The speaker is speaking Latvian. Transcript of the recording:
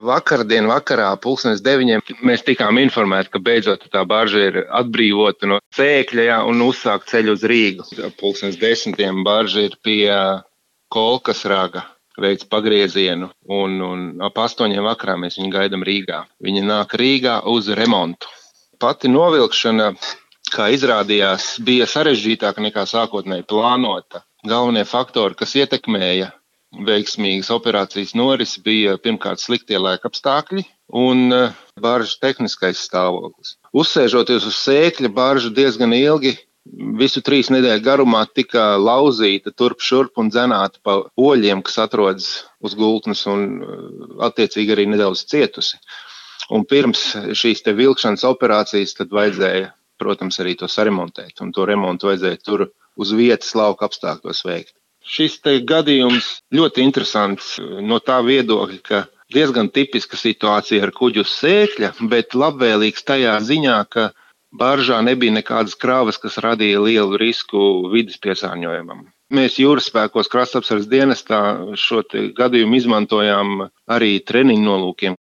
Vakardien vakarā, 9:00, mēs tikām informēti, ka beidzot tā barža ir atbrīvota no sēkļa, jā, un uzsāk ceļu uz Rīgu. 10:00 barža ir pie Kolkas raga, veids pagriezienu, un ap 8:00 vakarā mēs viņu gaidām Rīgā. Viņa nāk Rīgā uz remontu. Pati novilkšana, kā izrādījās, bija sarežģītāka nekā sākotnēji plānota. Galvenie faktori, kas ietekmēja veiksmīgas operācijas norisi, bija pirmkārt sliktie laikapstākļi un baržas tehniskais stāvoklis. Uzsēžoties uz sēkļa, barža diezgan ilgi, visu 3 nedēļu garumā, tika lauzīta turp šurp un dzenāta pa oļiem, kas atrodas uz gultnes, un attiecīgi arī nedaudz cietusi. Un pirms šīs te vilkšanas operācijas tad vajadzēja, protams, arī to saremontēt, un to remontu vajadzēja tur uz vietas lauka apstākļos veikt. Šis te gadījums ļoti interesants no tā viedokļa, ka diezgan tipiska situācija ar kuģu uz sēkļa, bet labvēlīgs tajā ziņā, ka baržā nebija nekādas kravas, kas radīja lielu risku vides piesārņojumam. Mēs jūras spēkos krastapsardzes dienestā šo te gadījumu izmantojām arī treniņu nolūkiem.